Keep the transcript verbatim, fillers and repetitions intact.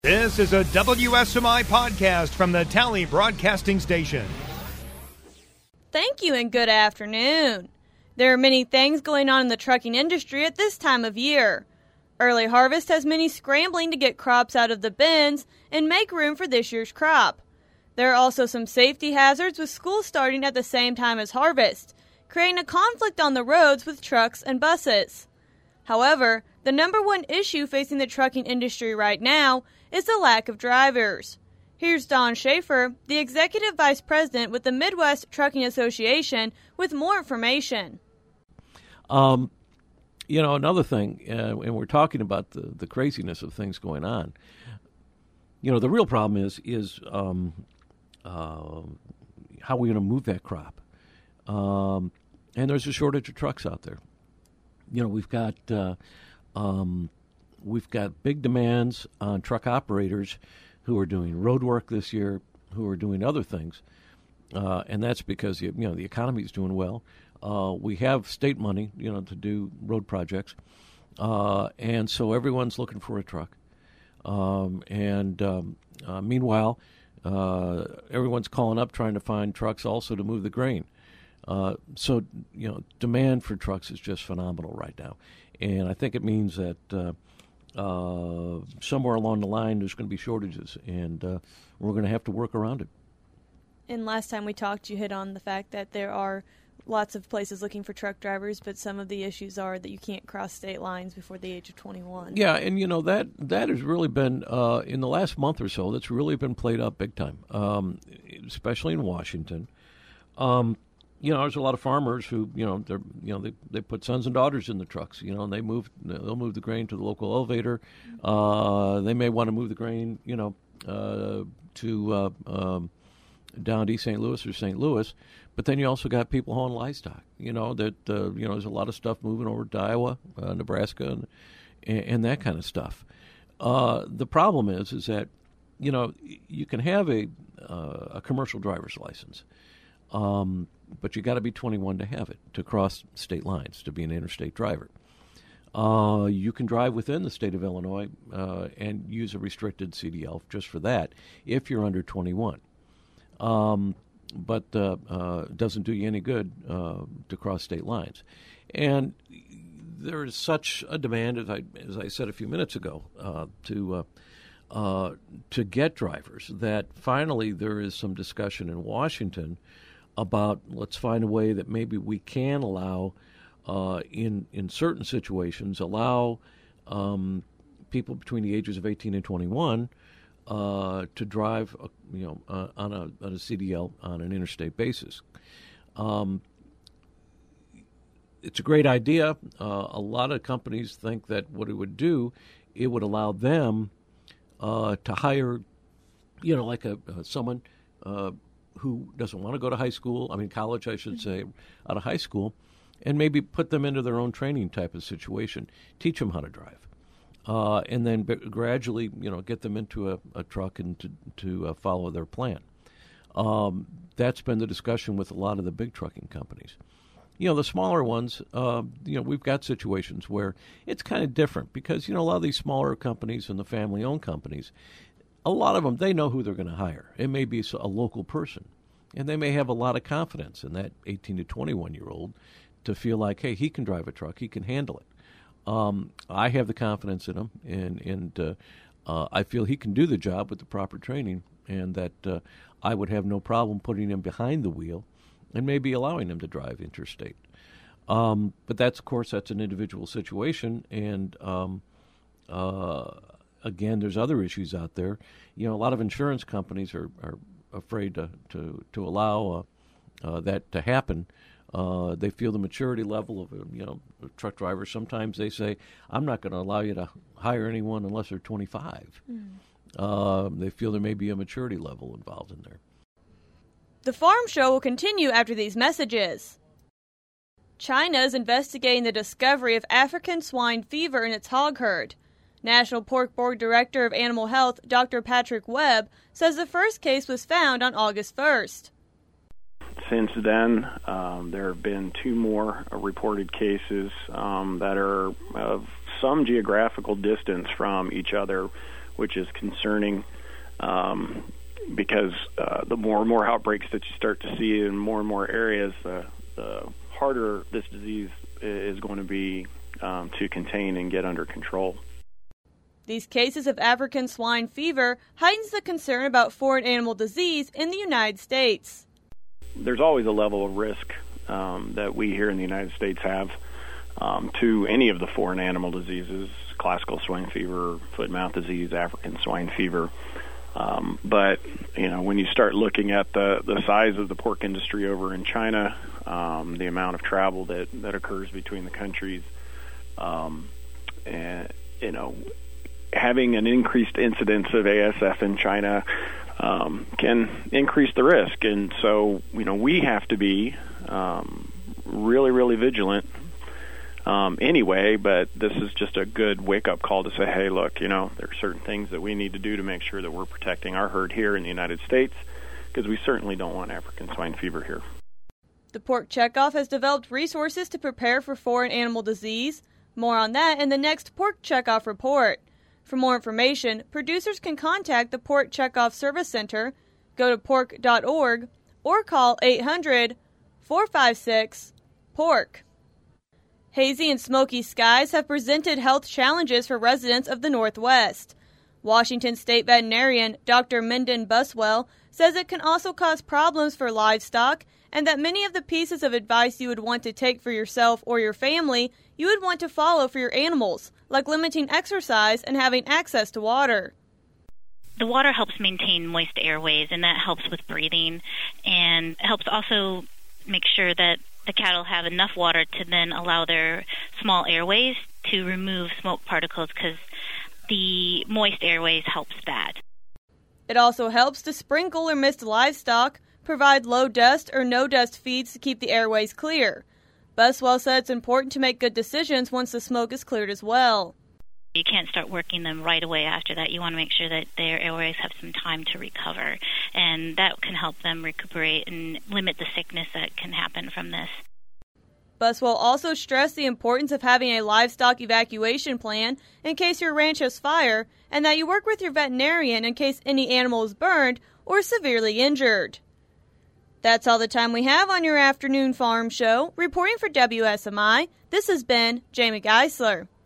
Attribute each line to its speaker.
Speaker 1: This is a W S M I podcast from the Tally Broadcasting Station.
Speaker 2: Thank you and good afternoon. There are many things going on in the trucking industry at this time of year. Early harvest has many scrambling to get crops out of the bins and make room for this year's crop. There are also some safety hazards with school starting at the same time as harvest, creating a conflict on the roads with trucks and buses. However, the number one issue facing the trucking industry right now is the lack of drivers. Here's Don Schaefer, the Executive Vice President with the Midwest Trucking Association, with more information.
Speaker 3: Um, you know, another thing, uh, and we're talking about the, the craziness of things going on. You know, the real problem is is um, uh, how are we going to move that crop? Um, and there's a shortage of trucks out there. You know, we've got uh, um, we've got big demands on truck operators who are doing road work this year, who are doing other things, uh, and that's because you know the economy is doing well. Uh, we have state money, you know, to do road projects, uh, and so everyone's looking for a truck. Um, and um, uh, meanwhile, uh, everyone's calling up trying to find trucks also to move the grain. Uh, so, you know, demand for trucks is just phenomenal right now. And I think it means that uh, uh, somewhere along the line there's going to be shortages, and uh, we're going to have to work around it.
Speaker 2: And last time we talked, you hit on the fact that there are lots of places looking for truck drivers, but some of the issues are that you can't cross state lines before the age of twenty-one.
Speaker 3: Yeah, and, you know, that that has really been, uh, in the last month or so, that's really been played up big time, um, especially in Washington. Um You know, there's a lot of farmers who, you know, they're, you know, they they put sons and daughters in the trucks, you know, and they move, they'll move the grain to the local elevator. Uh, they may want to move the grain, you know, uh, to uh, um, down to East Saint Louis or Saint Louis. But then you also got people hauling livestock, you know, that, uh, you know, there's a lot of stuff moving over to Iowa, uh, Nebraska, and, and that kind of stuff. Uh, the problem is, is that, you know, you can have a, uh, a commercial driver's license. Um, but you got to be twenty-one to have it, to cross state lines, to be an interstate driver. Uh, you can drive within the state of Illinois uh, and use a restricted C D L just for that if you're under twenty-one. Um, but it uh, uh, doesn't do you any good uh, to cross state lines. And there is such a demand, as I as I said a few minutes ago, uh, to uh, uh, to get drivers, that finally there is some discussion in Washington about let's find a way that maybe we can allow, uh, in in certain situations, allow um, people between the ages of eighteen and twenty-one uh, to drive, uh, you know, uh, on a on a C D L on an interstate basis. Um, it's a great idea. Uh, a lot of companies think that what it would do, it would allow them uh, to hire, you know, like a uh, someone. Uh, who doesn't want to go to high school, I mean college, I should say, out of high school, and maybe put them into their own training type of situation, teach them how to drive, uh, and then b- gradually, you know, get them into a, a truck and to, to uh, follow their plan. Um, that's been the discussion with a lot of the big trucking companies. You know, the smaller ones, uh, you know, we've got situations where it's kind of different because, you know, a lot of these smaller companies and the family-owned companies, a lot of them, they know who they're going to hire. It may be a local person, and they may have a lot of confidence in that eighteen to twenty-one-year-old to feel like, hey, he can drive a truck, he can handle it. Um, I have the confidence in him, and, and uh, uh, I feel he can do the job with the proper training, and that uh, I would have no problem putting him behind the wheel and maybe allowing him to drive interstate. Um, but that's, of course, that's an individual situation, and um, uh again, there's other issues out there. You know, a lot of insurance companies are, are afraid to to, to allow uh, uh, that to happen. Uh, they feel the maturity level of a, you know, a truck driver. Sometimes they say, I'm not going to allow you to hire anyone unless they're twenty-five. Mm. Uh, they feel there may be a maturity level involved in there.
Speaker 2: The Farm Show will continue after these messages. China is investigating the discovery of African swine fever in its hog herd. National Pork Board Director of Animal Health, Doctor Patrick Webb, says the first case was found on August first.
Speaker 4: Since then, um, there have been two more uh, reported cases um, that are of some geographical distance from each other. which is concerning um, because uh, the more and more outbreaks that you start to see in more and more areas, the, the harder this disease is going to be um, to contain and get under control.
Speaker 2: These cases of African swine fever heightens the concern about foreign animal disease in the United States.
Speaker 4: There's always a level of risk um, that we here in the United States have um, to any of the foreign animal diseases, classical swine fever, foot and mouth disease, African swine fever. Um, but, you know, when you start looking at the, the size of the pork industry over in China, um, the amount of travel that, that occurs between the countries, um, and, you know, having an increased incidence of A S F in China um, can increase the risk. And so, you know, we have to be um, really, really vigilant um, anyway, but this is just a good wake-up call to say, hey, look, you know, there are certain things that we need to do to make sure that we're protecting our herd here in the United States, because we certainly don't want African swine fever here.
Speaker 2: The Pork Checkoff has developed resources to prepare for foreign animal disease. More on that in the next Pork Checkoff report. For more information, producers can contact the Pork Checkoff Service Center, go to pork dot org, or call eight hundred, four five six, pork. Hazy and smoky skies have presented health challenges for residents of the Northwest. Washington State veterinarian Doctor Mendon Buswell says it can also cause problems for livestock, and that many of the pieces of advice you would want to take for yourself or your family you would want to follow for your animals, like limiting exercise and having access to water.
Speaker 5: The water helps maintain moist airways, and that helps with breathing, and helps also make sure that the cattle have enough water to then allow their small airways to remove smoke particles, because the moist airways helps that.
Speaker 2: It also helps to sprinkle or mist livestock, provide low dust or no dust feeds to keep the airways clear. Buswell said it's important to make good decisions once the smoke is cleared as well.
Speaker 5: You can't start working them right away after that. You want to make sure that their airways have some time to recover, and that can help them recuperate and limit the sickness that can happen from this.
Speaker 2: Buswell also stressed the importance of having a livestock evacuation plan in case your ranch has fire, and that you work with your veterinarian in case any animal is burned or severely injured. That's all the time we have on your afternoon farm show. Reporting for W S M I, this has been Jamie Geisler.